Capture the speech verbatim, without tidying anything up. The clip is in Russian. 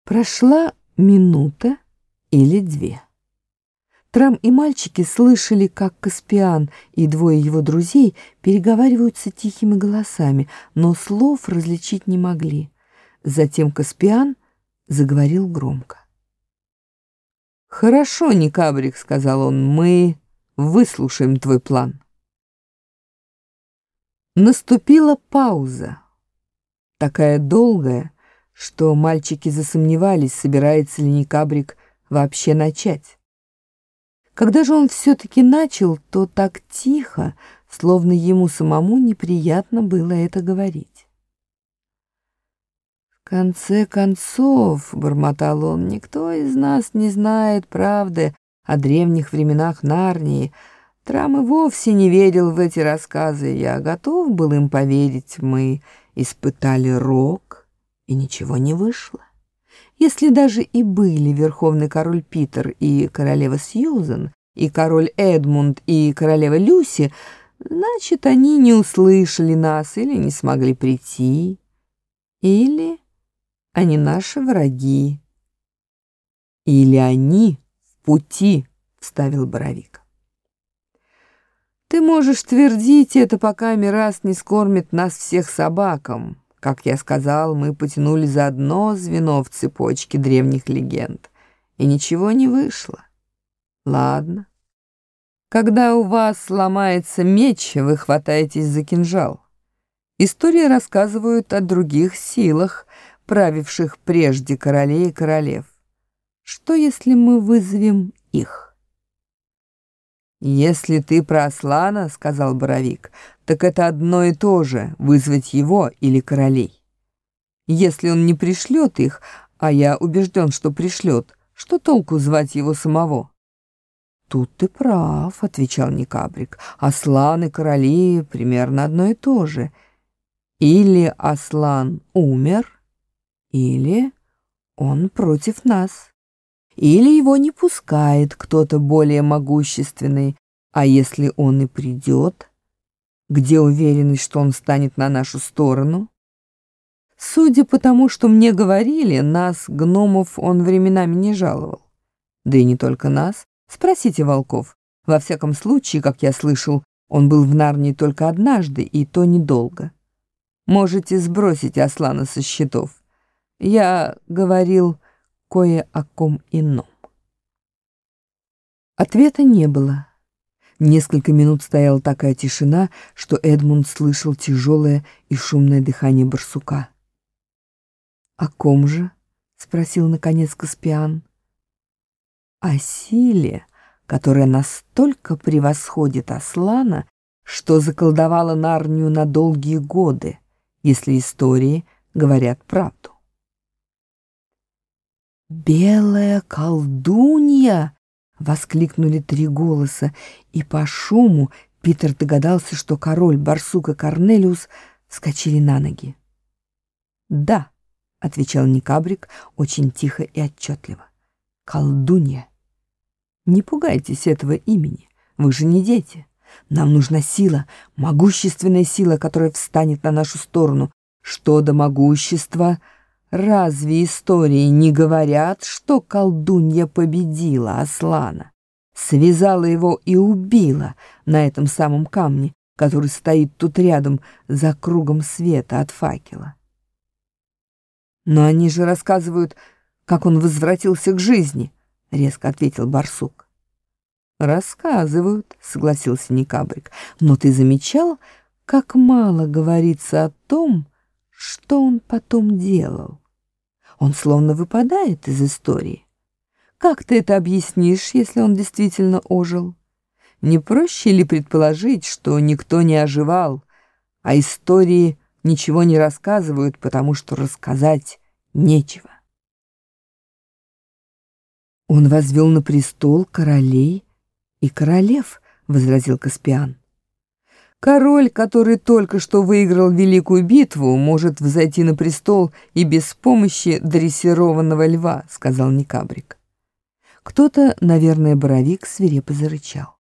Прошла минута или две. Трам и мальчики слышали, как Каспиан и двое его друзей переговариваются тихими голосами, но слов различить не могли. Затем Каспиан заговорил громко. «Хорошо, Никабрик, — сказал он, — мы выслушаем твой план». Наступила пауза, такая долгая, что мальчики засомневались, собирается ли Никабрик вообще начать. Когда же он все-таки начал, то так тихо, словно ему самому неприятно было это говорить. «В конце концов, — бормотал он, — никто из нас не знает правды о древних временах Нарнии. Трам и вовсе не верил в эти рассказы. Я готов был им поверить. Мы испытали рок, и ничего не вышло. Если даже и были верховный король Питер и королева Сьюзен, и король Эдмунд и королева Люси, значит, они не услышали нас или не смогли прийти, или они наши враги, или они в пути, — вставил Боровик. Ты можешь твердить это, пока Мирас не скормит нас всех собакам. Как я сказал, мы потянули за одно звено в цепочке древних легенд, и ничего не вышло. Ладно. Когда у вас сломается меч, вы хватаетесь за кинжал. Истории рассказывают о других силах, правивших прежде королей и королев. Что, если мы вызовем их? «Если ты про Аслана, — сказал Боровик, — так это одно и то же — вызвать его или королей. Если он не пришлет их, а я убежден, что пришлет, что толку звать его самого?» «Тут ты прав, — отвечал Никабрик, — Аслан и короли примерно одно и то же. Или Аслан умер, или он против нас. Или его не пускает кто-то более могущественный, а если он и придет, где уверенность, что он станет на нашу сторону? Судя по тому, что мне говорили, нас, гномов, он временами не жаловал. Да и не только нас. Спросите волков. Во всяком случае, как я слышал, он был в Нарнии только однажды, и то недолго. Можете сбросить Аслана со счетов. Я говорил кое о ком ином». Ответа не было. Несколько минут стояла такая тишина, что Эдмунд слышал тяжелое и шумное дыхание барсука. «О ком же?» — спросил наконец Каспиан. «О силе, которая настолько превосходит Аслана, что заколдовала Нарнию на долгие годы, если истории говорят правду». «Белая колдунья!» — воскликнули три голоса, и по шуму Питер догадался, что король, барсук и Корнелиус вскочили на ноги. «Да», — отвечал Никабрик очень тихо и отчетливо, — «колдунья. Не пугайтесь этого имени, вы же не дети. Нам нужна сила, могущественная сила, которая встанет на нашу сторону. Что до могущества... Разве истории не говорят, что колдунья победила Аслана, связала его и убила на этом самом камне, который стоит тут рядом за кругом света от факела? Но они же рассказывают, как он возвратился к жизни, — резко ответил барсук. «Рассказывают, — согласился Никабрик, — но ты замечал, как мало говорится о том, что он потом делал? Он словно выпадает из истории. Как ты это объяснишь, если он действительно ожил? Не проще ли предположить, что никто не оживал, а истории ничего не рассказывают, потому что рассказать нечего?» «Он возвел на престол королей и королев», — возразил Каспиан. «Король, который только что выиграл великую битву, может взойти на престол и без помощи дрессированного льва», — сказал Никабрик. Кто-то, наверное, Боровик, свирепо зарычал.